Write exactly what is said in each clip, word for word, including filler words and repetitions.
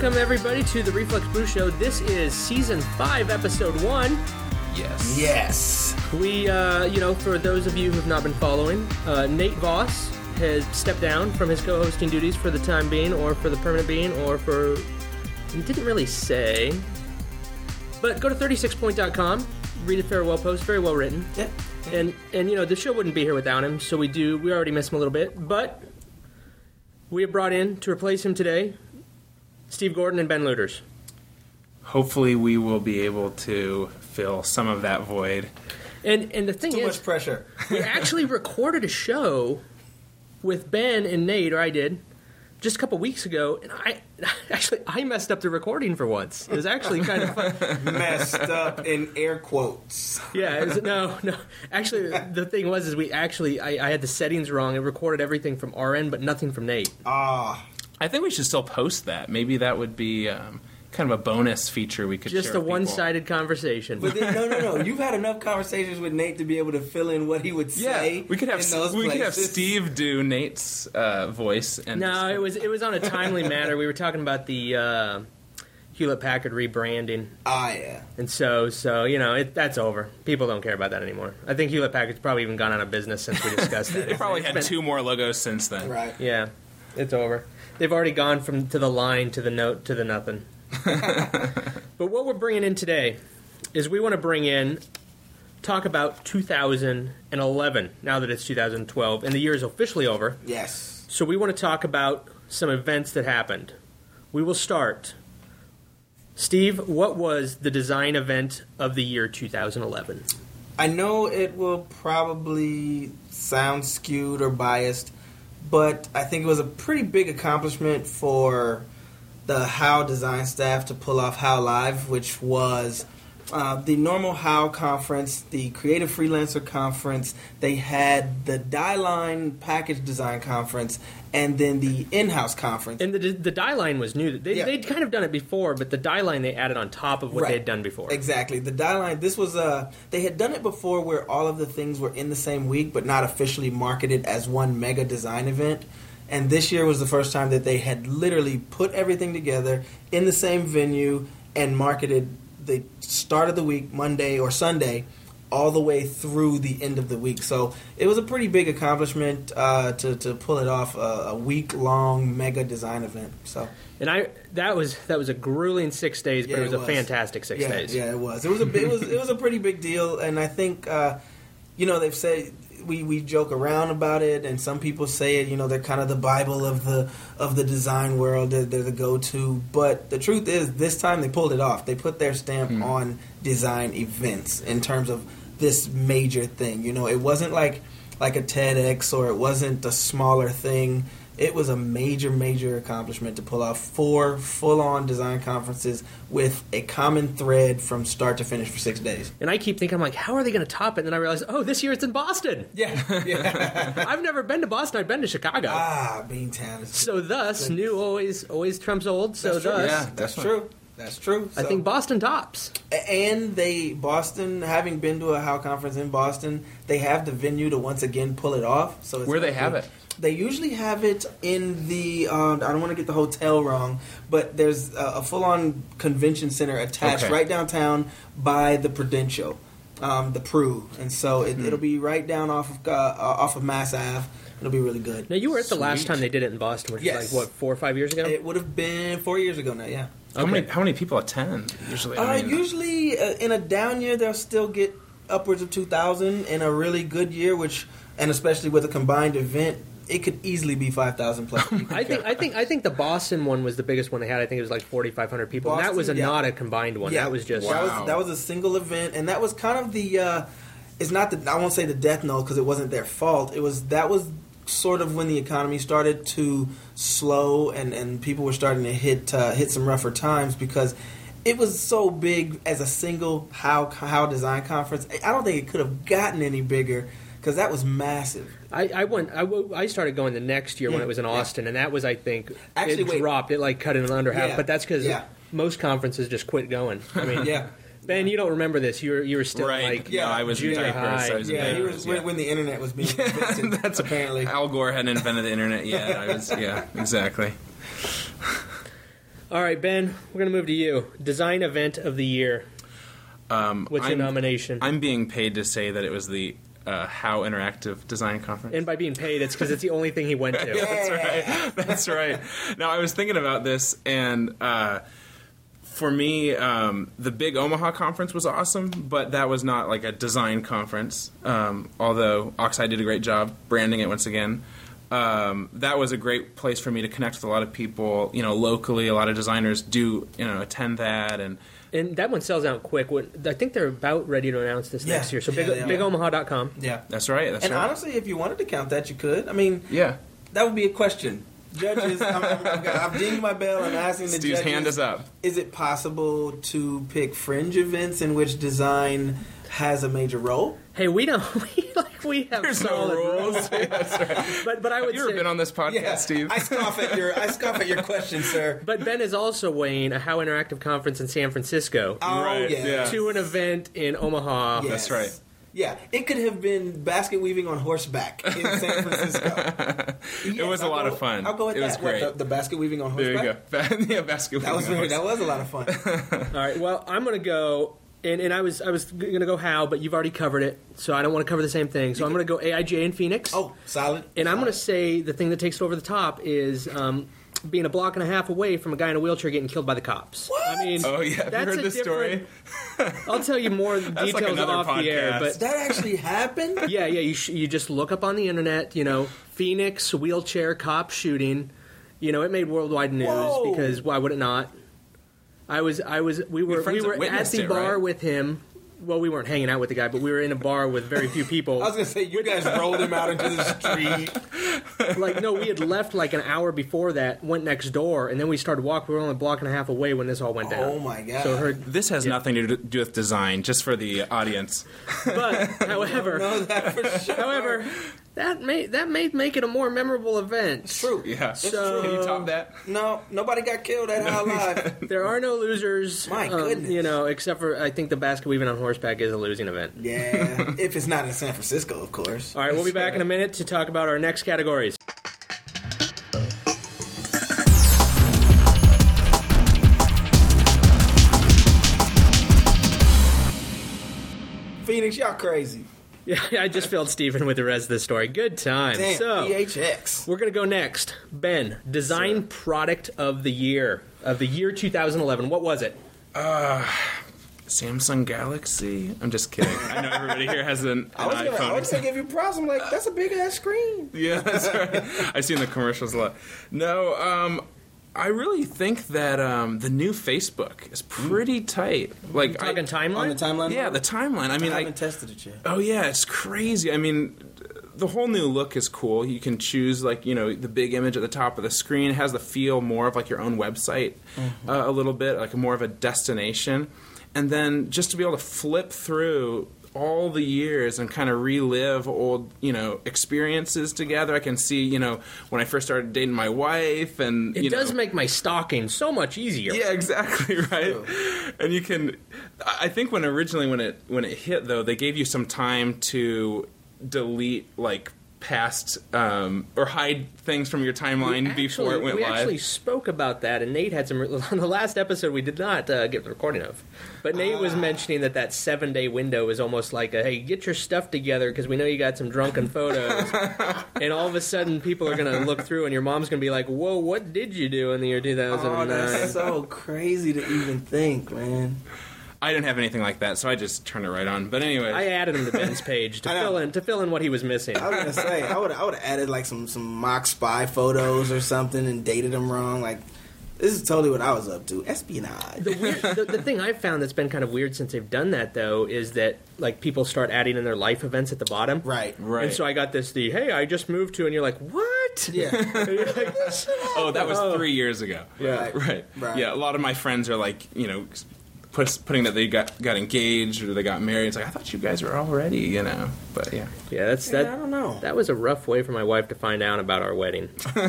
welcome everybody to the Reflex Blue Show. This is season five, episode one. Yes. Yes. We, uh, you know, for those of you who have not been following, uh, Nate Voss has stepped down from his co-hosting duties for the time being, or for the permanent being, or for... He didn't really say. But go to thirty-six point dot com, read a farewell post, very well written. Yeah. And, and you know, the show wouldn't be here without him, so we do, we already miss him a little bit, but we have brought in, to replace him today, Steve Gordon and Ben Luters. Hopefully we will be able to fill some of that void. And and the thing Too is, much pressure. we actually recorded a show with Ben and Nate, or I did, just a couple weeks ago, and I actually I messed up the recording for once. It was actually kind of fun. Messed up in air quotes. Yeah, it was, no, no. Actually, the thing was, is we actually I, I had the settings wrong. It recorded everything from our end, but nothing from Nate. Ah. I think we should still post that. Maybe that would be um, kind of a bonus feature we could Just share a with people. one-sided conversation. But then, no, no, no. You've had enough conversations with Nate to be able to fill in what he would say. Yeah, we could have in those we could have places. Steve do Nate's uh, voice. And No, just- it was it was on a timely matter. We were talking about the uh, Hewlett-Packard rebranding. Ah, yeah. And so, so you know, it, that's over. People don't care about that anymore. I think Hewlett-Packard's probably even gone out of business since we discussed that. They probably It's had been- two more logos since then. Right. Yeah, it's over. They've already gone from to the line to the note to the nothing. But what we're bringing in today is we want to bring in, talk about two thousand eleven, now that it's two thousand twelve, and the year is officially over. Yes. So we want to talk about some events that happened. We will start. Steve, what was the design event of the year two thousand eleven? I know it will probably sound skewed or biased, but I think it was a pretty big accomplishment for the How design staff to pull off How Live, which was uh, the normal How conference, the Creative Freelancer conference. They had the Die-Line package design conference, and then the in-house conference. And the the die line was new. They, Yeah. They'd kind of done it before, but the die line they added on top of what Right. they had done before. Exactly. The Die-Line, this was, uh, they had done it before where all of the things were in the same week, but not officially marketed as one mega design event. And this year was the first time that they had literally put everything together in the same venue and marketed the start of the week, Monday or Sunday, all the way through the end of the week. So it was a pretty big accomplishment uh, to, to pull it off, a, a week-long mega design event. So. And I that was that was a grueling six days, but Yeah, it was it a was. fantastic six yeah, days. Yeah, it was. It was a it was it was a pretty big deal, and I think uh, you know they've said we, we joke around about it, and some people say it. You know, they're kind of the Bible of the of the design world. They're, they're the go to. But the truth is, this time they pulled it off. They put their stamp Hmm. on design events in terms of this major thing. You know, it wasn't like like a TEDx or it wasn't a smaller thing. It was a major, major accomplishment to pull off four full-on design conferences with a common thread from start to finish for six days. And I keep thinking, I'm like, how are they going to top it? And then I realize, oh, this year it's in Boston. Yeah, yeah. I've never been to Boston. I've been to Chicago. ah, Beantown. Is So thus, Goodness. new always always trumps old. So That's true. thus, Yeah. That's definitely. true. That's true. I So- think Boston tops. And they, Boston, having been to a How conference in Boston, they have the venue to once again pull it off. So it's Where they gonna have be- it? They usually have it in the, um, I don't want to get the hotel wrong, but there's a, a full-on convention center attached Okay. right downtown by the Prudential, um, the Pru. And so it, Hmm. it'll be right down off of, uh, off of Mass Ave. It'll be really good. Now, you were at the last Sweet. time they did it in Boston, which Yes. was like, what, four or five years ago? It would have been four years ago now, yeah. How Okay. many how many people attend usually? Uh, I mean, usually, uh, in a down year, they'll still get upwards of two thousand. In a really good year, which, and especially with a combined event, it could easily be five thousand plus people. I think I think I think the Boston one was the biggest one they had. I think it was like forty-five hundred people. and that Boston, was a, yeah. not a combined one. That was just that Wow. was that was a single event, and that was kind of the. Uh, it's not the I won't say the death knell because it wasn't their fault. It was that was sort of when the economy started to slow and, and people were starting to hit uh, hit some rougher times because it was so big as a single how how design conference. I don't think it could have gotten any bigger because that was massive. I, I went. I, w- I started going the next year when Yeah, it was in yeah. Austin, and that was, I think, Actually, it wait. dropped. It like cut it in under half, Yeah, but that's because yeah. most conferences just quit going. I mean, Yeah. Ben, you don't remember this. You were you were still right. like yeah, I was in junior diapers. high. I was in Yeah, he diapers, was yeah. when, when the internet was being invented. That's apparently. Al Gore hadn't invented the internet yet. I was, yeah, exactly. All right, Ben, we're going to move to you. Design event of the year. Um, What's your I'm, nomination? I'm being paid to say that it was the uh, How Interactive Design Conference. And by being paid, it's because it's the only thing he went to. That's right. That's right. Now, I was thinking about this, and uh, for me, um, the big Omaha conference was awesome, but that was not like a design conference, um, although Oxide did a great job branding it once again. Um, that was a great place for me to connect with a lot of people, you know, locally. A lot of designers do, you know, attend that, and And that one sells out quick. When, I think they're about ready to announce this Yeah. next year. So Yeah, big, they are. big omaha dot com. Yeah. that's right. That's And right. honestly, if you wanted to count that, you could. I mean, yeah. that would be a question. Judges, I'm, I'm, I'm, I'm dinging my bell and asking the Steve's judges. hand is up. Is it possible to pick fringe events in which design has a major role? Hey, we don't. We like we have There's no solid rules. That's right. But but I would Have you ever say. been on this podcast, Steve? I scoff at your I scoff at your question, sir. But Ben is also weighing a How Interactive conference in San Francisco Oh Right, yes. yeah. to an event in Omaha. Yes. That's right. Yeah, it could have been basket weaving on horseback in San Francisco. It was a I'll lot go- of fun. I'll go with It that. was What, great. the, the basket weaving on There horseback. you go. Yeah, basketball. That was very, that was a lot of fun. All right. Well, I'm gonna go. And, and I was I was gonna go How, but you've already covered it, so I don't want to cover the same thing. So I'm gonna go A I J in Phoenix. Oh, solid. And I'm solid. going to say the thing that takes it over the top is um, being a block and a half away from a guy in a wheelchair getting killed by the cops. What? I mean, Oh, yeah. Have you that's heard a this story? different- I'll tell you more like details another off the air, podcast. but That actually happened? yeah, yeah. You sh- you just look up on the internet. You know, Phoenix wheelchair cop shooting. You know, it made worldwide news Whoa. because why would it not? I was I was we were we friends that were at witnessed the it, bar right? with him. Well, we weren't hanging out with the guy, but we were in a bar with very few people. I was going to say, you guys rolled him out into the street. Like, no, we had left like an hour before that, went next door, and then we started walking. We were only a block and a half away when this all went down. Oh, my God. So heard, This has nothing to do with design, just for the audience. but however, know that for sure. however, that may that may make it a more memorable event. It's true. Yeah. So- Can you top that? No, nobody got killed at How Live. There are no losers. My um, goodness. you know, except for I think the basket weaving on horseback is a losing event. Yeah, if it's not in San Francisco, of course. All right, we'll be back in a minute to talk about our next categories. Phoenix, y'all crazy. Yeah, I just filled Stephen with the rest of the story. Good time. Damn, so, P H X. we're going to go next. Ben, design Sir. product of the year. Of the year two thousand eleven. What was it? Samsung Galaxy? I'm just kidding. I know everybody here has an, an I was gonna, I iPhone. was gonna give you props. I'm like, that's a big ass screen. Yeah, that's right. I've seen the commercials a lot. No, um, I really think that um, the new Facebook is pretty tight. Like, I, Talking timeline? On the timeline? yeah, the timeline. I I mean, haven't I, tested it yet. oh yeah, it's crazy. I mean, the whole new look is cool. You can choose like you know the big image at the top of the screen. It has the feel more of like your own website, Mm-hmm. uh, a little bit like more of a destination. And then just to be able to flip through all the years and kind of relive old, you know, experiences together. I can see, you know, when I first started dating my wife, and It you does know, make my stalking so much easier. yeah, exactly right. And you can, I think when originally when it when it hit though, they gave you some time to delete like past um, or hide things from your timeline We before actually- it went we live. actually spoke about that, and Nate had some. On the last episode, we did not uh, get the recording of, but Nate was mentioning that that seven day window is almost like a hey, get your stuff together because we know you got some drunken photos, and all of a sudden people are going to look through, and your mom's going to be like, "Whoa, what did you do in the year two thousand Oh, nine?" that's so crazy to even think, man. I didn't have anything like that, so I just turned it right on. But anyway, I added him to Ben's page to I know. fill in to fill in what he was missing. I was gonna say I would I would have added like some some mock spy photos or something and dated them wrong. Like this is totally what I was up to. Espionage. The, weird, the, the thing I've found that's been kind of weird since they've done that, though, is that like people start adding in their life events at the bottom. Right. right. And so I got this the hey, I just moved to, and you're like, what? Yeah. And you're like, oh, that was Oh. three years ago. Yeah. Right. Right. Yeah, a lot of my friends are like, you know, put, putting that they got got engaged or they got married. It's like I thought you guys were already, you know. But yeah, Yeah, that's Yeah, I that. don't know. That was a rough way for my wife to find out about our wedding.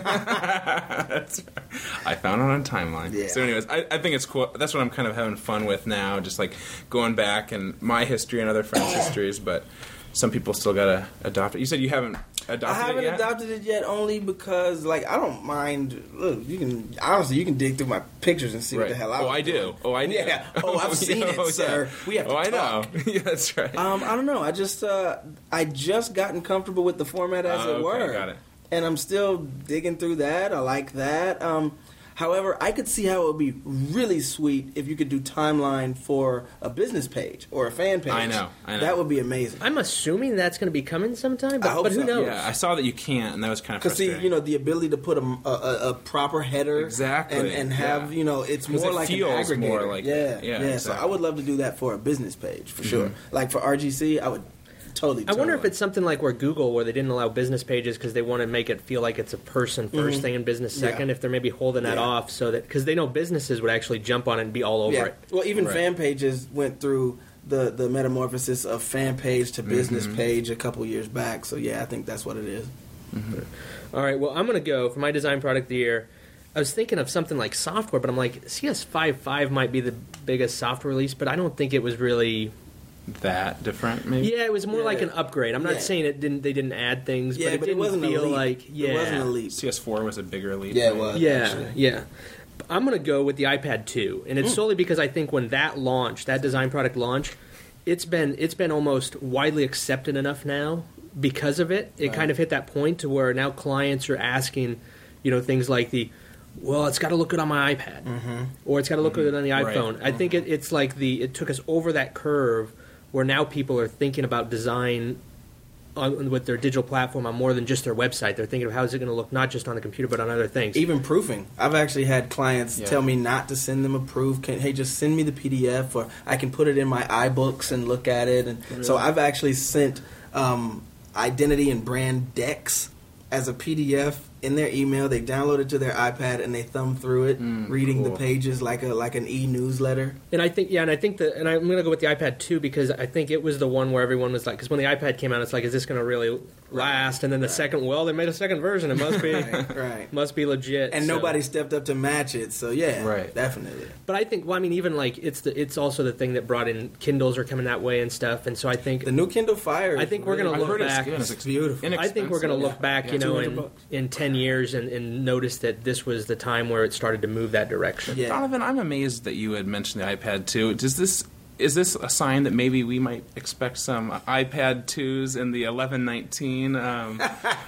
That's, I found it on a timeline. Yeah. So, anyways, I, I think it's cool. That's what I'm kind of having fun with now, just like going back and my history and other friends' histories. But some people still gotta adopt it. You said you haven't adopted I haven't it yet? adopted it yet, only because like I don't mind. Look, you can honestly you can dig through my pictures and see Right. what the hell I Oh, was I do. doing. Oh, I do. Yeah. Oh, I've seen Oh, it, yeah. sir. We have to Oh, I talk. know. Yeah, that's right. Um, I don't know. I just uh, I just gotten comfortable with the format as Oh, it okay, were, got it. and I'm still digging through that. I like that. Um, however, I could see how it would be really sweet if you could do timeline for a business page or a fan page. I know, I know. That would be amazing. I'm assuming that's going to be coming sometime, but, I hope but who so. knows? Yeah, I saw that you can't, and that was kind of Because see, frustrating. you know, the ability to put a, a, a proper header, Exactly, and, and have yeah. you know, it's 'Cause more it like an feels aggregator. more like yeah, that. yeah. Yeah, So exactly. I would love to do that for a business page for sure. Like for R G C, I would totally. I wonder if totally. it's something like where Google, where they didn't allow business pages because they want to make it feel like it's a person first thing and business Yeah. second. If they're maybe holding that Yeah. off, so that because they know businesses would actually jump on it and be all over Yeah. it. Well, even Right. fan pages went through the the metamorphosis of fan page to business Mm-hmm. page a couple years back. So yeah, I think that's what it is. All right, well, I'm going to go for my design product of the year. I was thinking of something like software, but I'm like, C S five point five might be the biggest software release, but I don't think it was really. that different, maybe? Yeah, it was more Yeah. like an upgrade. I'm not Yeah. saying it didn't. They didn't add things, Yeah, but it but it didn't wasn't a feel leap. like. Yeah, It wasn't a leap. C S four was a bigger leap. Yeah, it maybe. was. Yeah, actually. yeah. I'm going to go with the iPad two, and it's solely because I think when that launched, that design product launch, it's been it's been almost widely accepted enough now because of it. It Right. kind of hit that point to where now clients are asking, you know, things like the, well, it's got to look good on my iPad, or it's got to look good on the Right. iPhone. I think it, it's like the it took us over that curve where now people are thinking about design on, with their digital platform on more than just their website. They're thinking of how is it going to look not just on the computer but on other things. Even proofing. I've actually had clients Yeah. tell me not to send them a proof. Can, hey, just send me the P D F, or I can put it in my iBooks and look at it. And so I've actually sent um, identity and brand decks as a P D F in their email. They download it to their iPad and they thumb through it, Mm, reading cool. the pages like a like an e-newsletter. And I think, yeah, and I think that, and I'm going to go with the iPad two because I think it was the one where everyone was like, because when the iPad came out, it's like, is this going to really last? And then the second, well, they made a second version. It must be, Right, right. must be legit. And so- nobody stepped up to match it. So yeah, Right. definitely. But I think, well, I mean, even like it's the, it's also the thing that brought in Kindles are coming that way and stuff. And so I think, The new Kindle Fire. I is think we're really gonna I've look heard it's back. good. It's beautiful. I think we're going to look Yeah. back, Yeah, you know, two hundred in bucks. in ten years and, and notice that this was the time where it started to move that direction. Yeah. Donovan, I'm amazed that you had mentioned the iPad two. Does this is this a sign that maybe we might expect some iPad twos in the eleven nineteen? Um,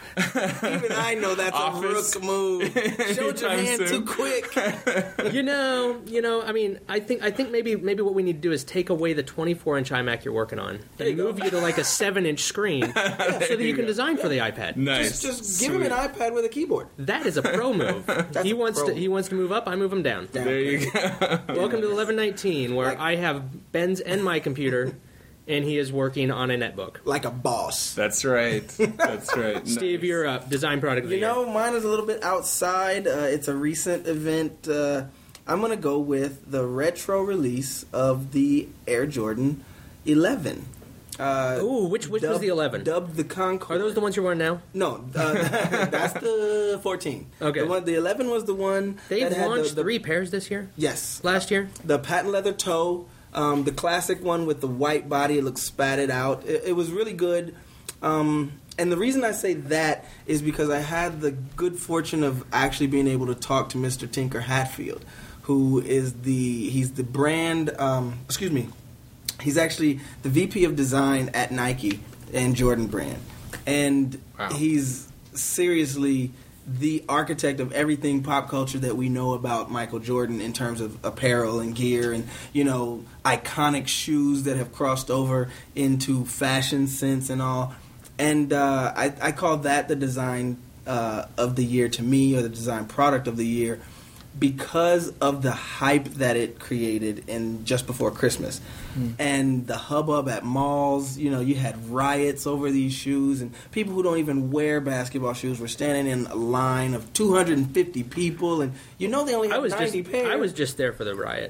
Even I know that's Office. a rook move. Showed your Anytime hand soon. too quick. you know, you know. I mean, I think I think maybe maybe what we need to do is take away the twenty-four inch iMac you're working on you and go. move you to like a seven inch screen, so that you can design for the iPad. nice. Just, just give him an iPad with a keyboard. That is a pro move. he a wants pro to he wants to move up. I move him down. Down. There you go. Welcome to eleven nineteen, where Like- I have Ben's and my computer, and he is working on a netbook. Like a boss. That's right. That's right. Steve, Nice. you're up. Design product of the You year. know, mine is a little bit outside. Uh, it's a recent event. Uh, I'm going to go with the retro release of the Air Jordan eleven. Uh, Ooh, which which was dubbed- the eleven? Dubbed the Concord. Are those the ones you're wearing now? No, uh, that's the fourteen. Okay. The, one, the eleven was the one They that had launched the, the, three pairs this year. Yes. Last year. The patent leather toe, um, the classic one with the white body, it looks spatted out. It, it was really good. Um, and the reason I say that is because I had the good fortune of actually being able to talk to Mister Tinker Hatfield, who is the he's the brand. Um, excuse me, he's actually the V P of design at Nike and Jordan Brand, and Wow. he's seriously the architect of everything pop culture that we know about Michael Jordan in terms of apparel and gear and, you know, iconic shoes that have crossed over into fashion sense and all. And uh, I, I call that the design uh, of the year to me, or the design product of the year, because of the hype that it created in just before Christmas. And the hubbub at malls, you know, you had riots over these shoes, and people who don't even wear basketball shoes were standing in a line of two hundred fifty people, and you know they only I had was just ninety pairs. I was just there for the riot.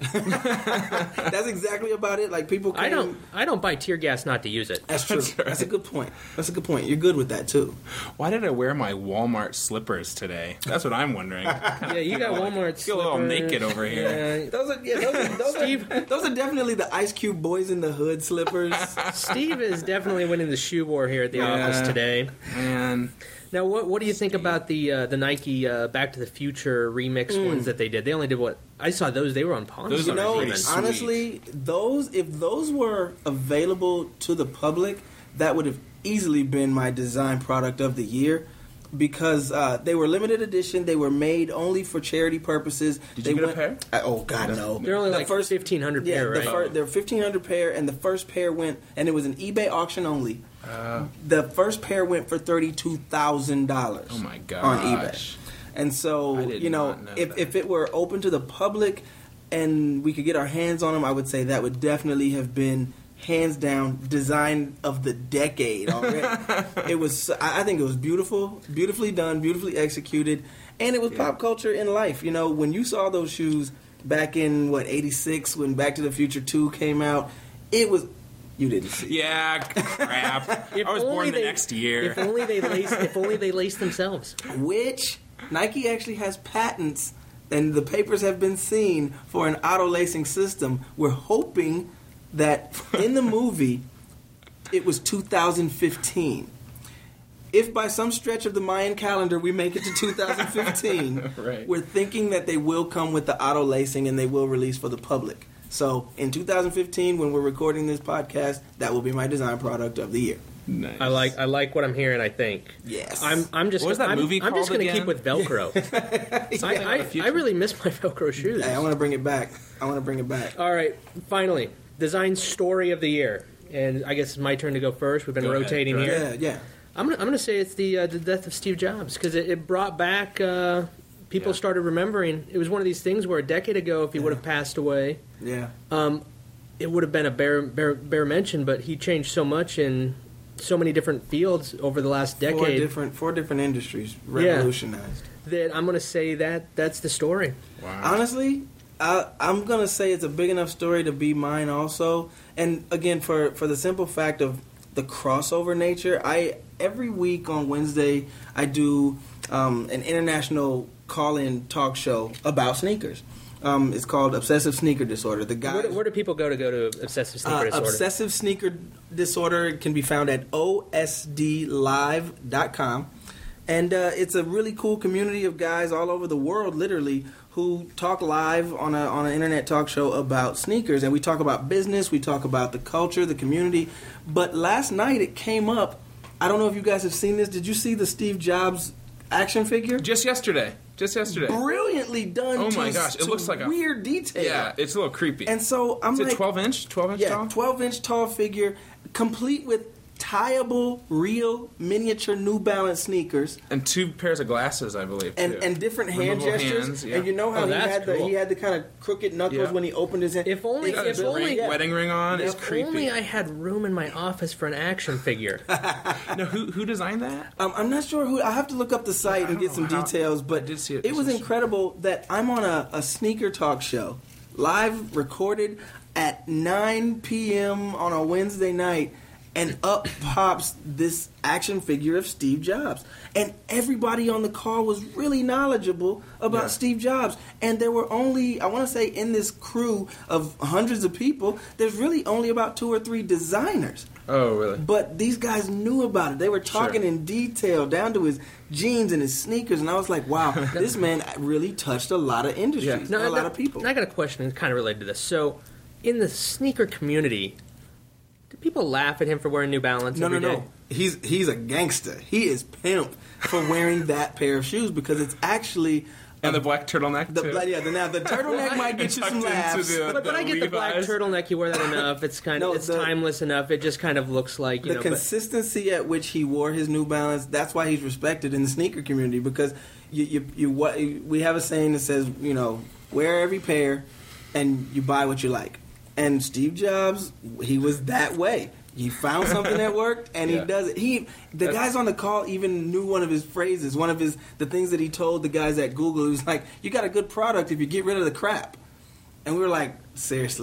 That's exactly about it. Like, people came, I don't I don't buy tear gas not to use it. That's true. That's right. That's a good point. That's a good point. You're good with that, too. Why did I wear my Walmart slippers today? That's what I'm wondering. Yeah, you got Walmart short Feel a little slippers. naked over here. Yeah. Those are yeah, those, are, those, Steve- are, those are definitely the Ice Cube Boys in the Hood slippers. Steve is definitely winning the shoe war here at the Yeah. office today. Man, Now, what what do you think about the uh, the Nike uh, Back to the Future remix Mm. ones that they did? They only did what I saw those. They were on Pawn Those You are know, pretty sweet. honestly, those if those were available to the public, that would have easily been my design product of the year. Because uh, they were limited edition, they were made only for charity purposes. Did they you get a went, pair? I, oh God, no! They're only The like first- fifteen hundred Yeah, pair, the right? fir- they're fifteen hundred pair, and the first pair went, and it was an eBay auction only. Uh, The first pair went for thirty two thousand dollars. oh my gosh. On eBay. And so, I did you know, not know if, that. if it were open to the public and we could get our hands on them, I would say that would definitely have been hands down design of the decade already. It was, I I think it was beautiful, beautifully done, beautifully executed, and it was Yeah. pop culture in life. You know, when you saw those shoes back in, what, eighty-six, when Back to the Future two came out, it was, you didn't see it. Yeah, crap. If I was only born the they- next year. If only they laced. If only they laced themselves. Which Nike actually has patents, and the papers have been seen for an auto lacing system. We're hoping that in the movie it was two thousand fifteen. If by some stretch of the Mayan calendar we make it to two thousand fifteen, Right. we're thinking that they will come with the auto lacing and they will release for the public. So in two thousand fifteen, when we're recording this podcast, that will be my design product of the year. Nice. I like I like what I'm hearing. I think. Yes. I'm I'm just What was that I'm, movie I'm just called going to keep again? with Velcro. I, Back to I, the Future. I really miss my Velcro shoes. Hey, I want to bring it back. I want to bring it back. All right, finally, design story of the year, and I guess it's my turn to go first. We've been Go ahead, rotating go here. ahead. Yeah, yeah. I'm gonna I'm gonna say it's the uh, the death of Steve Jobs because it, it brought back uh, people Yeah. started remembering. It was one of these things where a decade ago, if he would have passed away, Yeah. um, it would have been a bare, bare bare mention. But he changed so much in so many different fields over the last Four decade different, four different industries revolutionized. that I'm gonna say that that's the story. Wow. Honestly, I, I'm gonna say it's a big enough story to be mine also. And again, for for the simple fact of the crossover nature, I every week on Wednesday I do um, an international call-in talk show about sneakers. Um, it's called Obsessive Sneaker Disorder. The guy. Where do, where do people go to go to obsessive sneaker Uh, disorder? Obsessive Sneaker Disorder can be found at O S D live dot com. And uh, it's a really cool community of guys all over the world, literally, who talk live on a on an internet talk show about sneakers. And we talk about business, we talk about the culture, the community. But last night it came up. I don't know if you guys have seen this. Did you see the Steve Jobs action figure? Just yesterday. Just yesterday. Brilliantly done. Oh to, my gosh, it to looks like a- weird detail. Yeah, it's a little creepy. And so I'm Is like, it twelve inch? twelve inch yeah, tall? twelve inch tall figure, complete with tieable, real, miniature New Balance sneakers, And two pairs of glasses, I believe. and, too. and different hand Removable gestures. hands, yeah. And you know how Oh, he that's had the cool. he had the kind of crooked knuckles Yeah. when he opened his hand. If only- Got if his only- ring, yeah. wedding ring on. It's if creepy. only I had room in my office for an action figure. no, who who designed that? Um, I'm not sure who. I have to look up the site I and don't get some know how- details, but I did see it. it was This is- incredible that I'm on a, a sneaker talk show, live recorded at nine p.m. on a Wednesday night, and up pops this action figure of Steve Jobs. And everybody on the call was really knowledgeable about Yeah. Steve Jobs. And there were only, I want to say, in this crew of hundreds of people, there's really only about two or three designers. Oh, really? But these guys knew about it. They were talking Sure. in detail, down to his jeans and his sneakers. And I was like, wow, this man really touched a lot of industries, Yeah. a lot of people. I got a question kind of related to this. So, in the sneaker community, do people laugh at him for wearing New Balance? No, no, every no. day? He's he's a gangster. He is pimp for wearing that pair of shoes because it's actually And the black turtleneck, the too. yeah. The, now the turtleneck might get you Tucked some into laughs. the- But, but I get the black Levi's. turtleneck. You wear that enough. It's kind of No, it's the- timeless enough. It just kind of looks like you the know. but- consistency at which he wore his New Balance, that's why he's respected in the sneaker community because you you, you what we have a saying that says, you know, wear every pair and you buy what you like. And Steve Jobs, he was that way. He found something that worked and Yeah. he does it. He the That's- guys on the call even knew one of his phrases, one of his the things that he told the guys at Google. He was like, "You got a good product if you get rid of the crap." And we were like, "Seriously,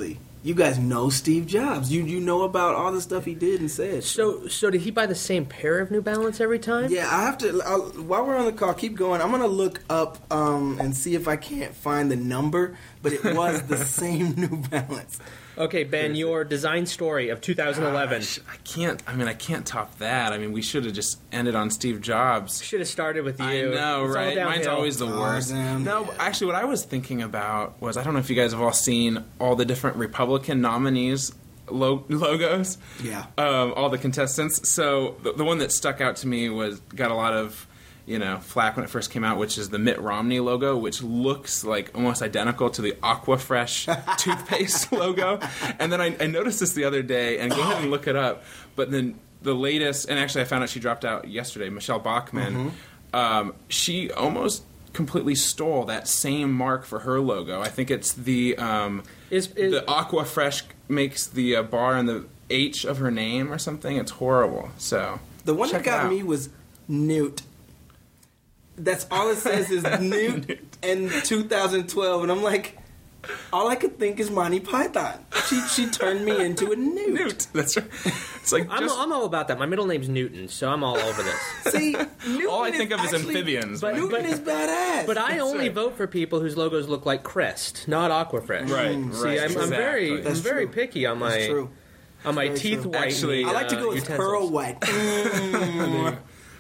you guys know Steve Jobs. You you know about all the stuff he did and said. So, so did he buy the same pair of New Balance every time? Yeah, I have to. I'll, while we're on the call, keep going. I'm gonna look up um, and see if I can't find the number, but it was the same New Balance. Okay, Ben, your design story of two thousand eleven. Gosh, I can't. I mean, I can't top that. I mean, we should have just ended on Steve Jobs. Should have started with you. I know, It's all right? Mine's downhill. always the Oh, worst. damn. No, but actually, what I was thinking about was I don't know if you guys have all seen all the different Republican nominees lo- logos. Yeah. Um, all the contestants. So the, the one that stuck out to me was got a lot of, you know, flack when it first came out, which is the Mitt Romney logo, which looks like almost identical to the Aquafresh toothpaste logo. And then I, I noticed this the other day, and go ahead and look it up. But then the latest, and actually I found out she dropped out yesterday, Michelle Bachmann, um, she almost completely stole that same mark for her logo. I think it's the um, Is, is, the Aquafresh makes the uh, bar and the H of her name or something. It's horrible. So The one check that it got out. me was Newt. That's all it says is Newt in two thousand twelve, and I'm like, all I could think is Monty Python. She she turned me into a Newt. Newt. That's right. It's like I'm, just, I'm all about that. My middle name's Newton, so I'm all over this. See, Newton all I think of is actually- amphibians. but- Newton but- is badass. But I That's only right. vote for people whose logos look like Crest, not Aquafresh. Right, See, right, I'm, I'm very, exactly. I'm That's very true. picky on my That's true. on my Very teeth true. whitening. Actually, I like to uh, go with utensils. pearl white. Mm.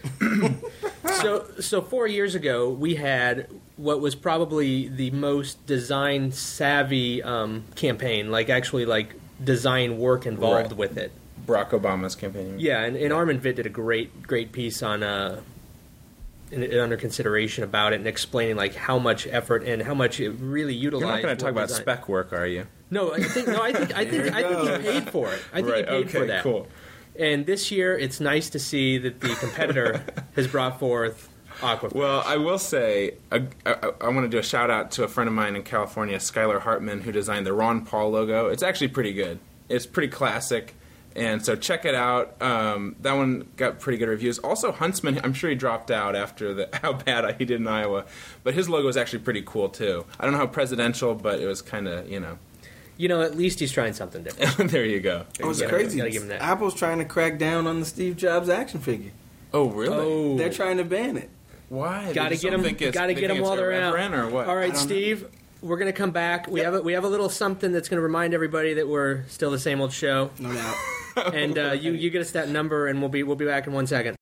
So, so four years ago, we had what was probably the most design savvy um, campaign, like actually like design work involved Right. with it. Barack Obama's campaign. Yeah, and, and Armin Vitt did a great, great piece on uh, in, in under consideration about it and explaining like how much effort and how much it really You're utilized. not going to talk what about design- spec work, are you? No, I think no, I think I think There I you think go. he paid for it. I think right. he paid okay. for that. Cool. And this year, it's nice to see that the competitor has brought forth Aquafresh. Well, I will say, I, I, I want to do a shout out to a friend of mine in California, Skylar Hartman, who designed the Ron Paul logo. It's actually pretty good. It's pretty classic, and so check it out. Um, that one got pretty good reviews. Also, Huntsman, I'm sure he dropped out after the, how bad he did in Iowa, but his logo is actually pretty cool too. I don't know how presidential, but it was kind of, you know. You know, at least he's trying something different. There you go. Oh, it's Exactly. crazy. Gotta give him that. Apple's trying to crack down on the Steve Jobs action figure. Oh, really? Oh, They're trying to ban it. Why? They Got to just get don't them. think it's- Got to they get them think while it's they're out. irreverent, or what? All I right, don't know. Steve. We're gonna come back. We have a, we have a little something that's gonna remind everybody that we're still the same old show. No doubt. And uh, you you get us that number, and we'll be we'll be back in one second.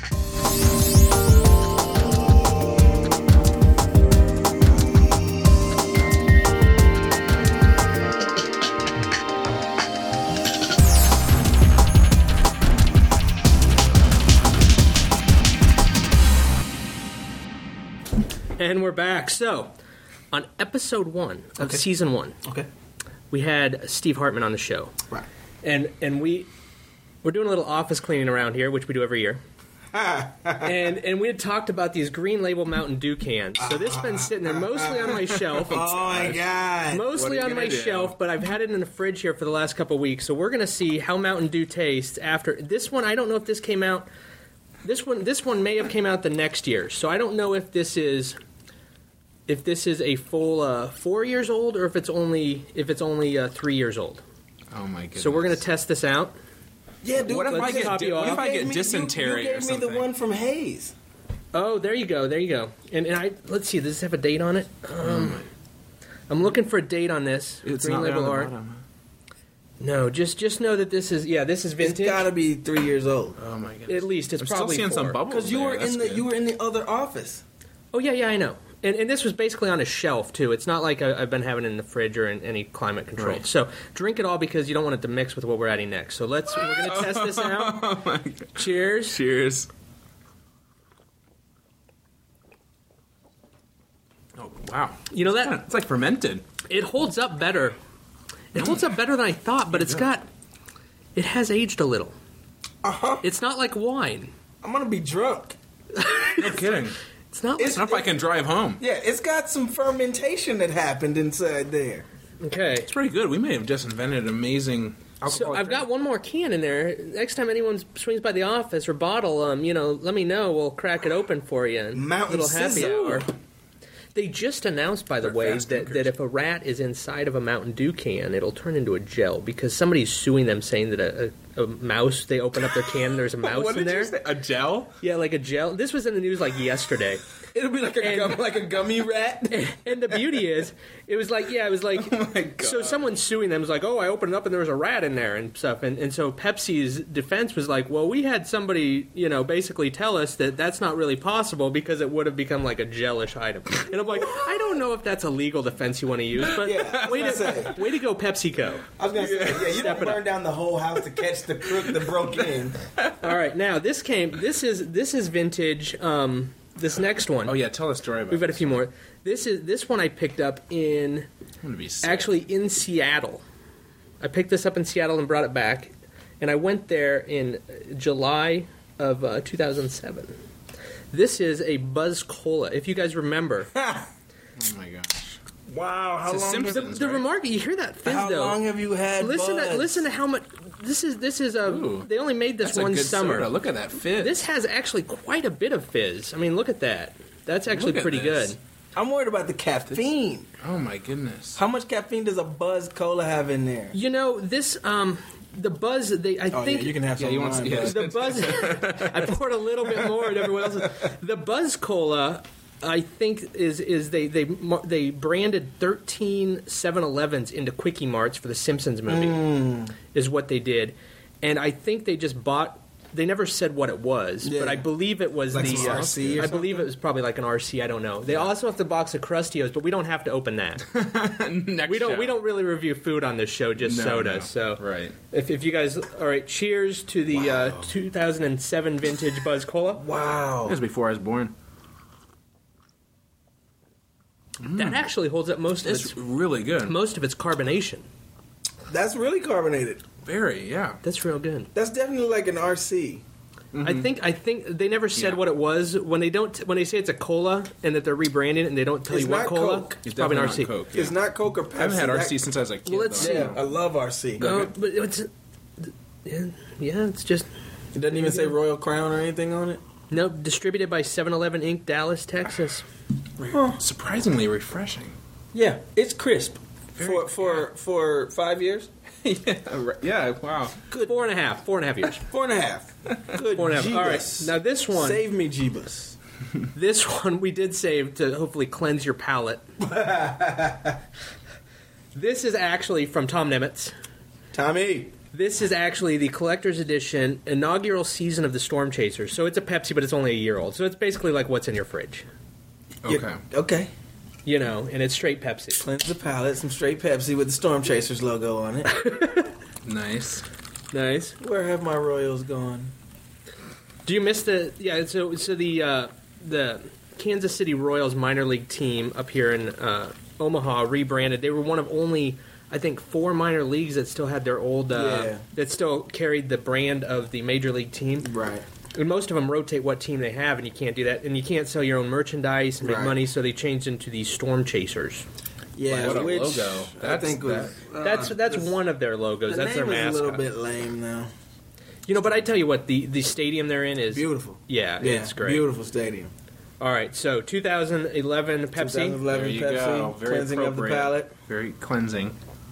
And we're back. So, on episode one of Okay. season one, Okay. we had Steve Hartman on the show, Right. and and we we're doing a little office cleaning around here, which we do every year. and and we had talked about these Green Label Mountain Dew cans. So this has been sitting there mostly on my shelf. Oh my god. Mostly What are on you my gonna do? shelf, but I've had it in the fridge here for the last couple of weeks. So we're gonna see how Mountain Dew tastes after this one. I don't know if this came out. This one, this one may have came out the next year. So I don't know if this is, if this is a full uh, four years old or if it's only if it's only uh, three years old. Oh my goodness. So we're gonna test this out. Yeah, dude. What if Let's I get, top di- you what off. if I You get gave me- dysentery you, you or gave something? me the one from Hayes. Oh, there you go, there you go. And, and I let's see, does this have a date on it? Um, I'm looking for a date on this. It's Green not Label on the art. bottom. No, just just know that this is yeah, this is It's vintage. got to be three years old. Oh my goodness. At least it's I'm probably still seeing four. some bubbles. Because you there. were That's in the good. you were in the other office. Oh yeah, yeah, I know. And, and this was basically on a shelf too. It's not like I, I've been having it in the fridge or in any climate control. Right. So drink it all because you don't want it to mix with what we're adding next. So let's we're gonna test this out. Oh my God. Cheers. Cheers. Oh wow! You know that It's like fermented. it holds up better. It holds up better than I thought, but it's got it has aged a little. Uh huh. It's not like wine. I'm gonna be drunk. No kidding. It's not. It's- Not if I can drive home. Yeah, it's got some fermentation that happened inside there. Okay. It's pretty good. We may have just invented an amazing So alcoholic I've got drink. one more can in there. Next time anyone swings by the office or bottle, um, you know, let me know. We'll crack it open for you. And Mountain little happy Sizzle. hour. They just announced, by the For way, fast that, drinkers. that if a rat is inside of a Mountain Dew can, it'll turn into a gel because somebody's suing them saying that a, a, a mouse, they open up their can and there's a mouse what in did there. you say? A gel? Yeah, like a gel. This was in the news like yesterday. It'll be like a And- gum, like a gummy rat. And the beauty is, it was like, yeah, it was like, Oh my God. so someone suing them was like, oh, I opened it up and there was a rat in there and stuff. And, and so Pepsi's defense was like, well, we had somebody, you know, basically tell us that that's not really possible because it would have become like a gelish item. And I'm like, I don't know if that's a legal defense you want to use, but Yeah, way, I was to, gonna say. way to go, PepsiCo. I was gonna say, yeah, you Step don't it up. burn down the whole house to catch the crook that broke in. All right, now this came, this is, this is vintage, um, this next one. Oh yeah, tell a story about. We've got a this few one. more. This is, this one I picked up in... I'm gonna be sick. Actually, in Seattle. I picked this up in Seattle and brought it back. And I went there in July of uh, two thousand seven. This is a Buzz Cola, if you guys remember. Oh my gosh. Wow, how It's a long? Simpsons. The right? remark, you hear that fizz, How though. long have you had? listen, to, Buzz? listen to how much... This is, this is a... Ooh. They only made this That's a one good summer. soda. Look at that fizz. This has actually quite a bit of fizz. I mean, look at that. That's actually Look at pretty this. good. I'm worried about the caffeine. Oh my goodness. How much caffeine does a Buzz Cola have in there? You know, this... um The Buzz, they, I Oh think... yeah, you can have some. Yeah, you want wine, some- yeah. Buzz. The Buzz, I poured a little bit more than everyone else. The Buzz Cola, I think, is is they they mar- they branded thirteen seven elevens into Quickie Marts for the Simpsons movie, Mm. is what they did, and I think they just bought. They never said what it was, Yeah. but I believe it was Like the. some uh, R C or I believe it was probably like an R C. I don't know. They also have the box of Crustios, but we don't have to open that. Next we don't. show. We don't really review food on this show, just No, soda. no. So Right. if, if you guys, all right, cheers to the uh, two thousand seven vintage Buzz Cola. Wow. That was before I was born. That actually holds up most of It's its really good. most of its carbonation. That's really carbonated. Very, yeah. That's real good. That's definitely like an R C. I think I think they never said Yeah. what it was when they don't when they say it's a cola and that they're rebranding it and they don't tell It's you what not cola. Coke. It's probably an R C. definitely not Coke, yeah. It's not Coke or Pepsi. I haven't had R C That- since I was a kid. Well, let's though. see. Yeah, I love R C. No, but it's yeah, yeah, it's just It doesn't even say Royal Crown or anything on it. no distributed by seven eleven Incorporated, Dallas, Texas. Surprisingly refreshing. Yeah, it's crisp. Very- for for for five years. yeah, right. Yeah, wow. Good. Four and a half, four and a half years. Four and a half. Good. Four and a half. All right, Jeebus. now this one, Save me, Jeebus. this one we did save to hopefully cleanse your palate. This is actually from Tom Nemitz. Tommy. This is actually the collector's edition inaugural season of the Storm Chasers. So it's a Pepsi, but it's only a year old. So it's basically like what's in your fridge, Okay. Yeah, okay. you know, and it's straight Pepsi. Cleanse the palate. Some straight Pepsi with the Storm Chasers logo on it. Nice. Nice. Where have my Royals gone? Do you miss the? Yeah. So so the uh, the Kansas City Royals minor league team up here in uh, Omaha rebranded. They were one of only, I think, four minor leagues that still had their old uh, Yeah. that still carried the brand of the major league team. Right. And most of them rotate what team they have, and you can't do that. And you can't sell your own merchandise and make Right. money, so they changed into the Storm Chasers. Yeah, What a which logo. I That's- think was, that- uh, That's that's the- one of their logos. The That's name their is mascot. a little bit lame now. You know, but I tell you what, the, the stadium they're in is Beautiful. Yeah, Yeah, it's great. Beautiful stadium. All right, so two thousand eleven Pepsi. twenty eleven There you Pepsi, go. Very cleansing of the appropriate. palate. Very cleansing.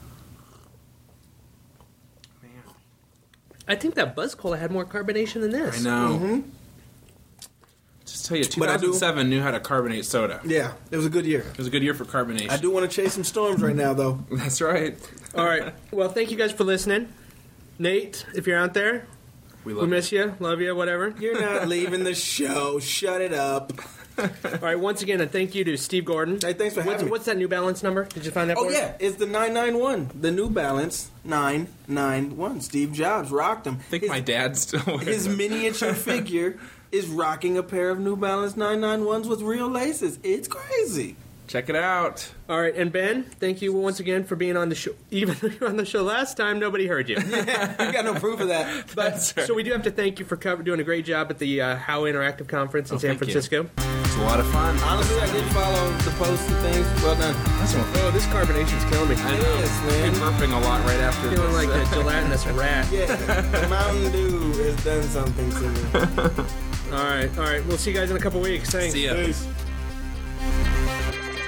I think that Buzz Cola had more carbonation than this. I know. Mm-hmm. Just tell you, But I do- two thousand seven knew how to carbonate soda. Yeah, it was a good year. It was a good year for carbonation. I do want to chase some storms right now, though. That's right. All right. Well, thank you guys for listening. Nate, if you're out there, We we love miss you, love you, whatever. You're not leaving the show. Shut it up. All right. Once again, a thank you to Steve Gordon. Hey, thanks for What's, having me. what's that New Balance number? Did you find that? Oh, for us? yeah, it's the nine nine one. The New Balance nine nine one. Steve Jobs rocked them. I think his, my dad still wears his them. miniature figure is rocking a pair of New Balance nine nine ones with real laces. It's crazy. Check it out. All right, and Ben, thank you once again for being on the show. Even though you were on the show last time, nobody heard you. We got no proof of that. But That's right. so we do have to thank you for cover, doing a great job at the uh, How Interactive Conference in Oh, San thank you. Francisco. It's a lot of fun. Honestly, I did follow the posts and things. Well done. That's what Oh, this carbonation's killing me. I It know. is, man. I'm burping a lot right after Feeling this. like a gelatinous rat. Yeah, the Mountain Dew has done something to me. All right, all right. We'll see you guys in a couple weeks. Thanks. See ya. Peace.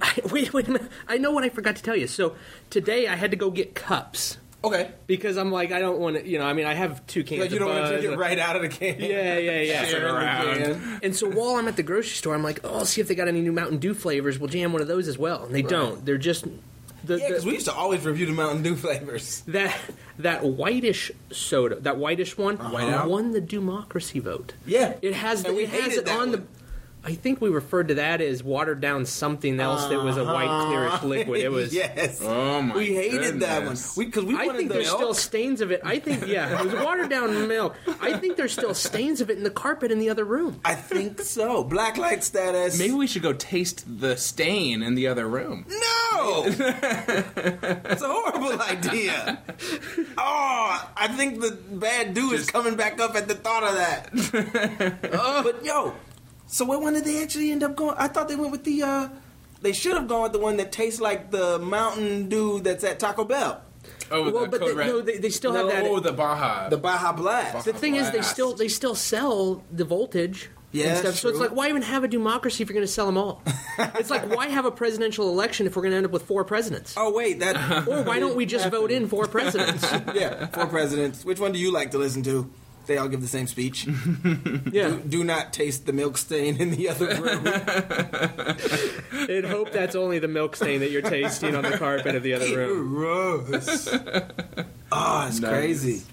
I, wait, wait a minute. I know what I forgot to tell you. So today I had to go get cups. Okay. Because I'm like, I don't want to, you know, I mean, I have two cans Like you of don't want to Buzz. drink it right out of the can. Yeah, yeah, yeah. Share it around. And so while I'm at the grocery store, I'm like, oh, I'll see if they got any new Mountain Dew flavors. We'll jam one of those as well. And they don't. They're just... The, Yeah, because the- we used to always review the Mountain Dew flavors. that that whitish soda, that whitish one, White Out? won the Democracy vote. Yeah. It has And we it has hated it that on one. the. I think we referred to that as watered down something else that was a white clearish liquid. It was. yes. Oh, my We hated that one. goodness. We because we I wanted think the there's milk. still stains of it. I think yeah, it was watered down milk. I think there's still stains of it in the carpet in the other room. I think so. Black light status. Maybe we should go taste the stain in the other room. No! It's a horrible idea. Oh, I think the bad dude is coming back up at the thought of that. But yo, so what one did they actually end up going? I thought they went with the, uh, they should have gone with the one that tastes like the Mountain Dew that's at Taco Bell. Oh, Well, the but Code they, Red. no, they, they still no, have that. the Baja. The Baja Blast. The thing is, they Blast. still they still sell the voltage. Yeah, and stuff. that's So it's true. like, why even have a democracy if you're going to sell them all? It's like, why have a presidential election if we're going to end up with four presidents? Oh wait, that. Or why don't we just vote in four presidents? Yeah, four presidents. Which one do you like to listen to? They all give the same speech. Yeah. Do, do not taste the milk stain in the other room. And hope that's only the milk stain that you're tasting on the carpet of the other room. Gross. Oh, it's Nice. crazy.